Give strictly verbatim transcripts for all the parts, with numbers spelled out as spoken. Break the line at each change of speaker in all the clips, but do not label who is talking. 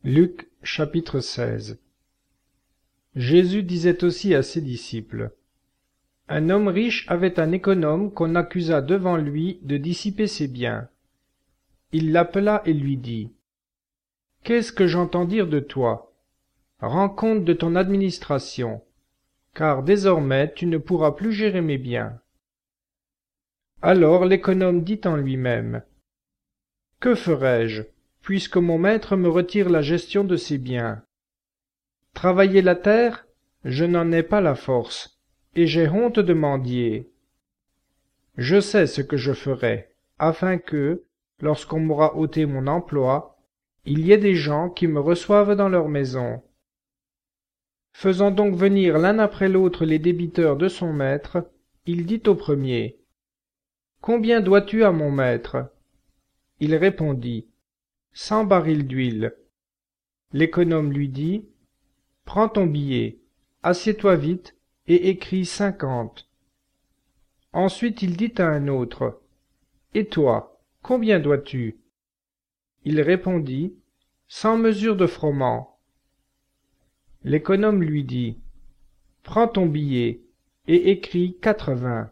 Luc chapitre seize. Jésus disait aussi à ses disciples: Un homme riche avait un économe qu'on accusa devant lui de dissiper ses biens. Il l'appela et lui dit: Qu'est-ce que j'entends dire de toi? Rends compte de ton administration, car désormais tu ne pourras plus gérer mes biens. Alors l'économe dit en lui-même: Que ferai-je, puisque mon maître me retire la gestion de ses biens? Travailler la terre, je n'en ai pas la force, et j'ai honte de mendier. Je sais ce que je ferai, afin que, lorsqu'on m'aura ôté mon emploi, il y ait des gens qui me reçoivent dans leur maison. Faisant donc venir l'un après l'autre les débiteurs de son maître, il dit au premier: Combien dois-tu à mon maître? Il répondit: Cent barils d'huile. L'économe lui dit: Prends ton billet, assieds-toi vite, et écris cinquante. Ensuite il dit à un autre: Et toi, combien dois-tu? Il répondit: Cent mesures de froment. L'économe lui dit: Prends ton billet, et écris quatre-vingts.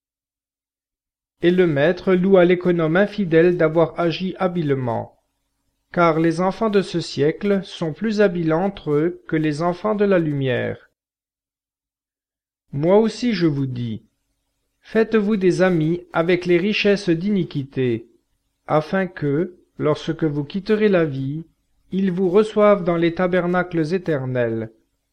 Et le maître loua l'économe infidèle d'avoir agi habilement, car les enfants de ce siècle sont plus habiles entre eux que les enfants de la lumière. Moi aussi je vous dis, faites-vous des amis avec les richesses d'iniquité, afin que, lorsque vous quitterez la vie, ils vous reçoivent dans les tabernacles éternels.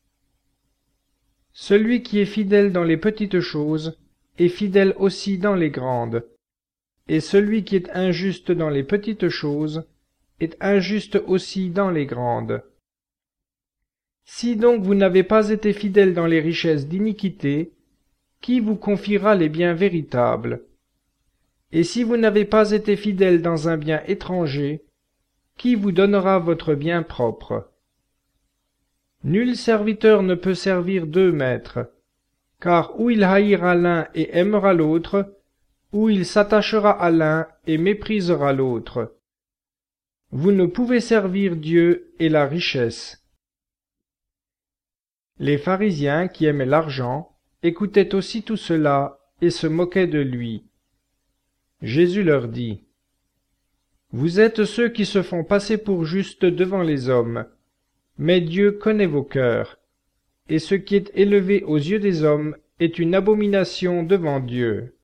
Celui qui est fidèle dans les petites choses est fidèle aussi dans les grandes, et celui qui est injuste dans les petites choses est injuste aussi dans les grandes. Si donc vous n'avez pas été fidèle dans les richesses d'iniquité, qui vous confiera les biens véritables? Et si vous n'avez pas été fidèle dans un bien étranger, qui vous donnera votre bien propre? Nul serviteur ne peut servir deux maîtres, car ou il haïra l'un et aimera l'autre, ou il s'attachera à l'un et méprisera l'autre. Vous ne pouvez servir Dieu et la richesse. Les pharisiens qui aimaient l'argent écoutaient aussi tout cela et se moquaient de lui. Jésus leur dit: Vous êtes ceux qui se font passer pour justes devant les hommes, mais Dieu connaît vos cœurs, et ce qui est élevé aux yeux des hommes est une abomination devant Dieu.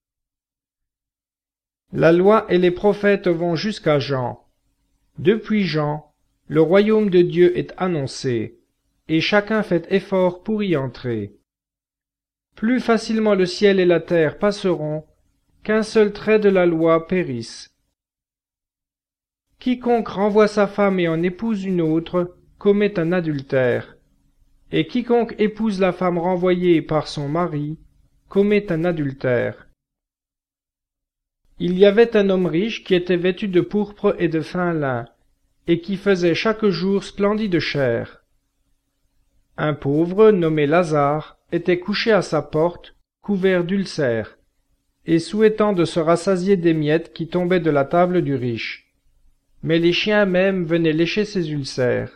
La loi et les prophètes vont jusqu'à Jean. Depuis Jean, le royaume de Dieu est annoncé, et chacun fait effort pour y entrer. Plus facilement le ciel et la terre passeront qu'un seul trait de la loi périsse. Quiconque renvoie sa femme et en épouse une autre commet un adultère, et quiconque épouse la femme renvoyée par son mari commet un adultère. Il y avait un homme riche qui était vêtu de pourpre et de fin lin, et qui faisait chaque jour splendide chère. Un pauvre, nommé Lazare, était couché à sa porte, couvert d'ulcères, et souhaitant de se rassasier des miettes qui tombaient de la table du riche. Mais les chiens même venaient lécher ses ulcères.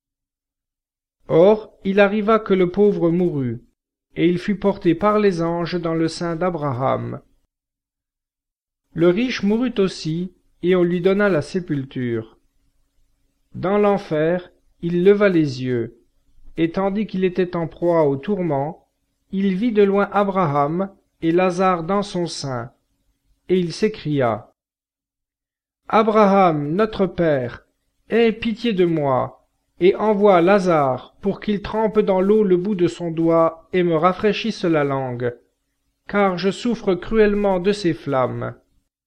Or, il arriva que le pauvre mourut, et il fut porté par les anges dans le sein d'Abraham. Le riche mourut aussi, et on lui donna la sépulture. Dans l'enfer, il leva les yeux, et tandis qu'il était en proie au tourment, il vit de loin Abraham et Lazare dans son sein, et il s'écria: Abraham, notre père, aie pitié de moi, et envoie Lazare pour qu'il trempe dans l'eau le bout de son doigt et me rafraîchisse la langue, car je souffre cruellement de ces flammes.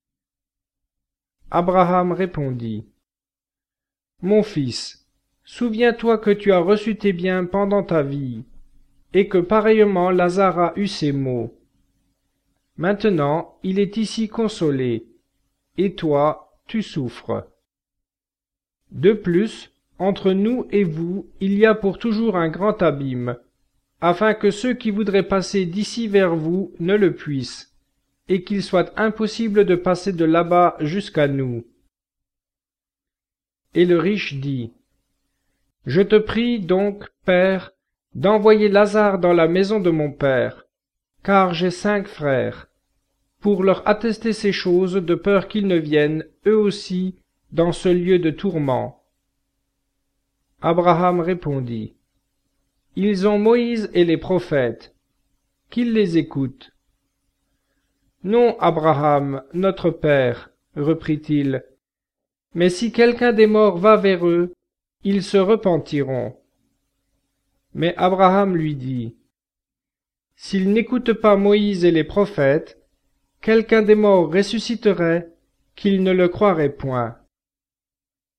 Abraham répondit: Mon fils, souviens-toi que tu as reçu tes biens pendant ta vie, et que pareillement Lazare a eu ses maux. Maintenant il est ici consolé, et toi tu souffres. De plus, entre nous et vous il y a pour toujours un grand abîme, afin que ceux qui voudraient passer d'ici vers vous ne le puissent, et qu'il soit impossible de passer de là-bas jusqu'à nous. Et le riche dit: Je te prie donc, Père, d'envoyer Lazare dans la maison de mon père, car j'ai cinq frères, pour leur attester ces choses de peur qu'ils ne viennent, eux aussi, dans ce lieu de tourment. » Abraham répondit, « Ils ont Moïse et les prophètes, qu'ils les écoutent. » « Non, Abraham, notre père, reprit-il, mais si quelqu'un des morts va vers eux, ils se repentiront. » Mais Abraham lui dit, « S'ils n'écoutent pas Moïse et les prophètes, quelqu'un des morts ressusciterait, qu'ils ne le croiraient point. »